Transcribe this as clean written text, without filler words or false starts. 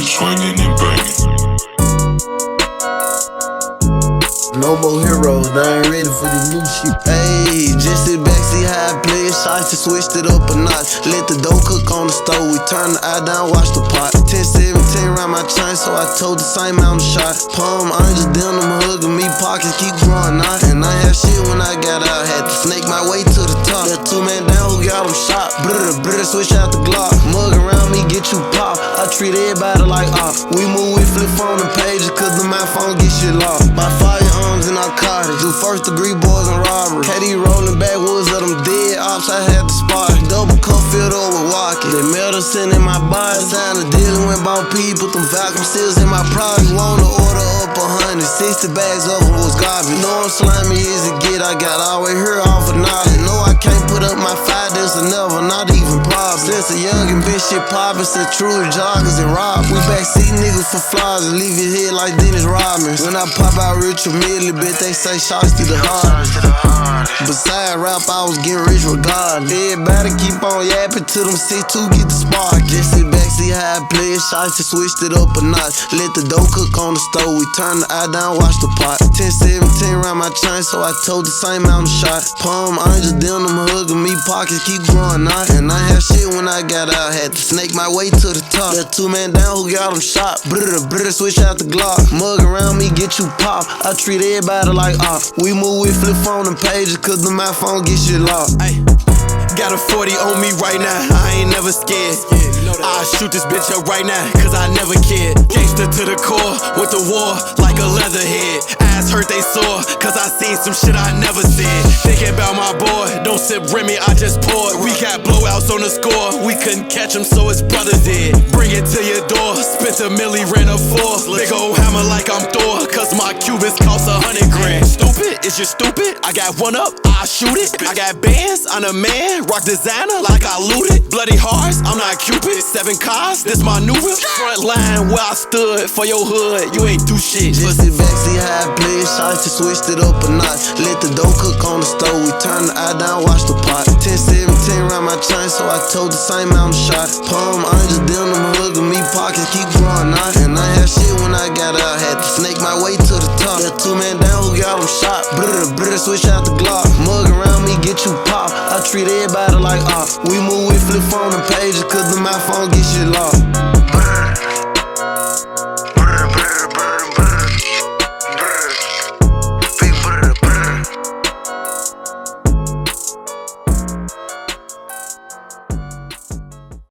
swinging and banging. No more heroes, I ain't ready for the new shit. Ayy, just sit back, see how I play it. Shots just switched it up a notch. Let the dough cook on the stove. We turn the eye down, watch the pot. 10-17 round my chain, so I told the same amount of shot. Palm oranges, denim, hugging me, pockets keep growing out. And I had shit when I got out, had to snake my way to the top. That 2-man down who got him shot. Brr, switch out the Glock. Mug around me, get you pop. I treat everybody like we move, we flip on the pages, cause the my phone get shit locked. By firearms and narcotics, do first degree boys and robbery. KD rolling backwoods of them dead ops, I had to spot. Double cup filled up with walkie. They medicine in my body. Signed a deal and went bought people. Them vacuum seals in my product. Want to order up 100, 60 bags of them was garbage. Know I'm slimy as it get, I got all way here off of knowledge. Know I can't put up my 5 this or never, not even problem. Since a young and bitch shit poppin', said true to joggers and rob. We backseat niggas for flies and leave his head like Dennis Rodman. When I pop out rich immediately, bitch, they say shots to the heart. Besides rap, I was getting rich regardless. Everybody keep on yapping till them 6'2" get the spark. Just sit back, see how I play it. Shots just switched it up a notch. Let the dough cook on the stove. We turn the eye down, watch the pot. 10-17 round my chain, so I told the same amount of shot. Palm oranges, denim, hugging me, pockets keep growing out. And I had shit when I got out, had to snake my way to the top. That 2-man down who got him shot. Brr, switch out the Glock. Mug around me, get you pop. I treat everybody like we move, we flip on the pages, cause the my phone get shit locked. Ay, got a 40 on me right now, I ain't never scared. I shoot this bitch up right now, cause I never cared. Gangsta to the core, with the war like a leatherhead. Ass hurt they sore, cause I seen some shit I never said. Thinking about my boy, don't sip Remy, I just poured. We got blowouts on the score, we couldn't catch him, so his brother did. Bring it to your door, spent a milli, ran a 4. Big ol' hammer like I'm Thor, cause my Cubans cost 100 grand. Stupid, is you stupid? I got one up, I shoot it. I got bands, I'm a man, rock designer like I looted. Bloody hearts, I'm not Cupid. 7 cars, this my new whip. Front line where I stood for your hood, you ain't do shit. Just sit back, see how I play it. Shots just switched it up a notch. Let the dough cook on the stove. We turn the eye down, watch the pot. 10-17 round my chain, so I told the same amount of shot. Palm oranges, denim, hugging me, pockets keep growing out. And I had shit when I got out, had to snake my way to the top. That 2-man down who got him shot. Brr, switch out the Glock. Mug around me, get you pop. I treat everybody like we move, we flip on the pages, cause the my phone get shit locked.